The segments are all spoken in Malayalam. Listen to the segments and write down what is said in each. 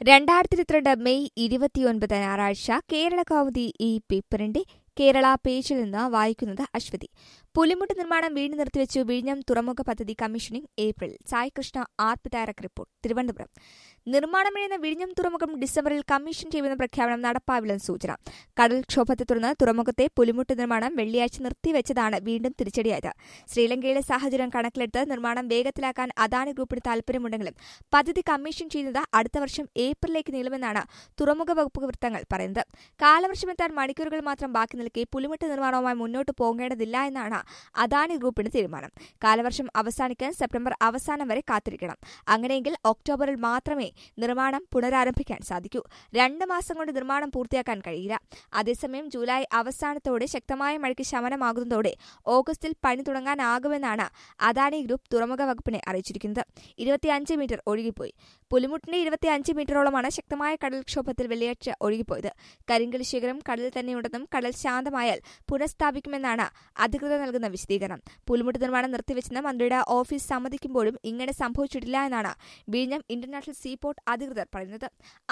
2022 മെയ് 29 ഞായറാഴ്ച കേരളകൗമുദി ഈ പേപ്പറിന്റെ കേരള പേജിൽ നിന്ന് വായിക്കുന്നത് അശ്വതി. പുലിമുട്ട് നിർമ്മാണം വീണ്ടും നിർത്തിവെച്ചു. വിഴിഞ്ഞം തുറമുഖ പദ്ധതി കമ്മീഷനിംഗ് ഏപ്രിൽ. സായികൃഷ്ണ ആർപി തയ്യാറാക്കിയ റിപ്പോർട്ട്. തിരുവനന്തപുരം. നിർമ്മാണമിഴയുന്ന വിഴിഞ്ഞം തുറമുഖം ഡിസംബറിൽ കമ്മീഷൻ ചെയ്യുമെന്ന പ്രഖ്യാപനം നടപ്പാവില്ലെന്ന് സൂചന. കടൽക്ഷോഭത്തെ തുടർന്ന് തുറമുഖത്തെ പുലിമുട്ട് നിർമ്മാണം വെള്ളിയാഴ്ച നിർത്തിവെച്ചതാണ് വീണ്ടും തിരിച്ചടിയായത്. ശ്രീലങ്കയിലെ സാഹചര്യം കണക്കിലെടുത്ത് നിർമ്മാണം വേഗത്തിലാക്കാൻ അദാനി ഗ്രൂപ്പിന് താൽപര്യമുണ്ടെങ്കിലും പദ്ധതി കമ്മീഷൻ ചെയ്യുന്നത് അടുത്ത വർഷം ഏപ്രിലേക്ക് നീളുമെന്നാണ് തുറമുഖ വകുപ്പ് വൃത്തങ്ങൾ പറയുന്നത്. കാലവർഷമെത്താൻ മണിക്കൂറുകൾ മാത്രം ബാക്കി നിൽക്കെ പുലിമുട്ട് നിർമ്മാണവുമായി മുന്നോട്ട് പോകേണ്ടതില്ല എന്നാണ് അദാനി ഗ്രൂപ്പിന്റെ തീരുമാനം. കാലവർഷം അവസാനിക്കാൻ സെപ്റ്റംബർ അവസാനം വരെ കാത്തിരിക്കണം. അങ്ങനെയെങ്കിൽ ഒക്ടോബറിൽ മാത്രമേ നിർമ്മാണം പുനരാരംഭിക്കാൻ സാധിക്കൂ. 2 മാസം കൊണ്ട് നിർമ്മാണം പൂർത്തിയാക്കാൻ കഴിയില്ല. അതേസമയം ജൂലൈ അവസാനത്തോടെ ശക്തമായ മഴയ്ക്ക് ശമനമാകുന്നതോടെ ഓഗസ്റ്റിൽ പണി തുടങ്ങാനാകുമെന്നാണ് അദാനി ഗ്രൂപ്പ് തുറമുഖ വകുപ്പിനെ അറിയിച്ചിരിക്കുന്നത്. 25 മീറ്റർ ഒഴുകിപ്പോയി. പുലിമുട്ടിന്റെ 25 മീറ്ററോളമാണ് ശക്തമായ കടൽക്ഷോഭത്തിൽ വെള്ളിയാഴ്ച ഒഴുകിപ്പോയത്. കരിങ്കൽ ശേഖരം കടലിൽ തന്നെയുണ്ടെന്നും കടൽ ശാന്തമായാൽ പുനഃസ്ഥാപിക്കുമെന്നാണ് അധികൃതർ നൽകുന്ന വിശദീകരണം. പുലിമുട്ട് നിർമ്മാണം നിർത്തിവെച്ചെന്ന് മന്ത്രിയുടെ ഓഫീസ് സമ്മതിക്കുമ്പോഴും ഇങ്ങനെ സംഭവിച്ചിട്ടില്ല എന്നാണ് വിഴിഞ്ഞം ഇന്റർനാഷണൽ സീപോർട്ട് അധികൃതർ പറയുന്നത്.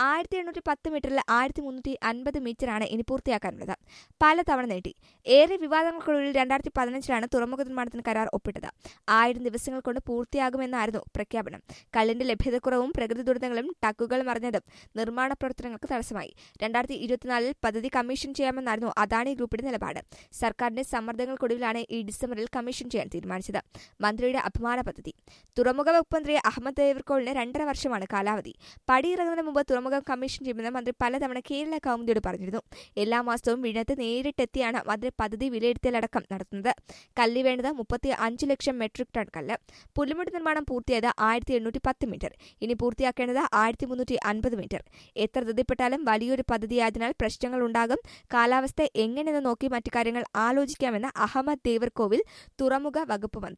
1810 മീറ്ററിൽ 1350 മീറ്ററാണ് ഇനി പൂർത്തിയാക്കാനുള്ളത്. പലതവണ നീട്ടി. ഏറെ വിവാദങ്ങൾക്കൊടുവിൽ 2015 തുറമുഖ നിർമ്മാണത്തിന് കരാർ ഒപ്പിട്ടത്. 1000 ദിവസങ്ങൾ കൊണ്ട് പൂർത്തിയാകുമെന്നായിരുന്നു പ്രഖ്യാപനം. കല്ലിന്റെ ലഭ്യതക്കുറവും പ്രകൃതി ദുരന്തങ്ങളും ടക്കുകൾ മറിഞ്ഞതും നിർമ്മാണ പ്രവർത്തനങ്ങൾക്ക് തടസ്സമായി. 2024 പദ്ധതി കമ്മീഷൻ ചെയ്യാമെന്നായിരുന്നു അദാനി ഗ്രൂപ്പിന്റെ നിലപാട്. സർക്കാരിന്റെ സമ്മർദ്ദങ്ങൾക്കൊടുവിലാണ് ഈ ഡിസംബറിൽ കമ്മീഷൻ ചെയ്യാൻ തീരുമാനിച്ചത്. മന്ത്രിയുടെ അഭിമാന പദ്ധതി. തുറമുഖ വകുപ്പ് മന്ത്രി അഹമ്മദ് ദേവർകോളിന് 2.5 വർഷമാണ് കാലാവധി. പടിയിറങ്ങുന്നതിന് മുമ്പ് തുറമുഖം കമ്മീഷൻ ചെയ്യുമെന്ന് മന്ത്രി പലതവണ കേരള കൗമുദിയോട് പറഞ്ഞിരുന്നു. എല്ലാ മാസവും വിഴിഞ്ഞത്ത് നേരിട്ടെത്തിയാണ് മന്ത്രി പദ്ധതി വിലയിരുത്തലടക്കം നടത്തുന്നത്. കല്ല് വേണ്ടത് 35 ലക്ഷം മെട്രിക് ടൺ കല്ല്. പുലിമുട്ട് നിർമ്മാണം പൂർത്തിയായത് 1810 മീറ്റർ. ഇനി പൂർത്തിയാക്കേണ്ടത് 1350 മീറ്റർ. എത്ര ധൃതിപ്പെട്ടാലും വലിയൊരു പദ്ധതിയായതിനാൽ പ്രശ്നങ്ങൾ ഉണ്ടാകും. കാലാവസ്ഥ എങ്ങനെയെന്ന് നോക്കി മറ്റു കാര്യങ്ങൾ ആലോചിക്കാമെന്ന് അഹമ്മദ് ദേവർകോവിൽ തുറമുഖ വകുപ്പ് മന്ത്രി.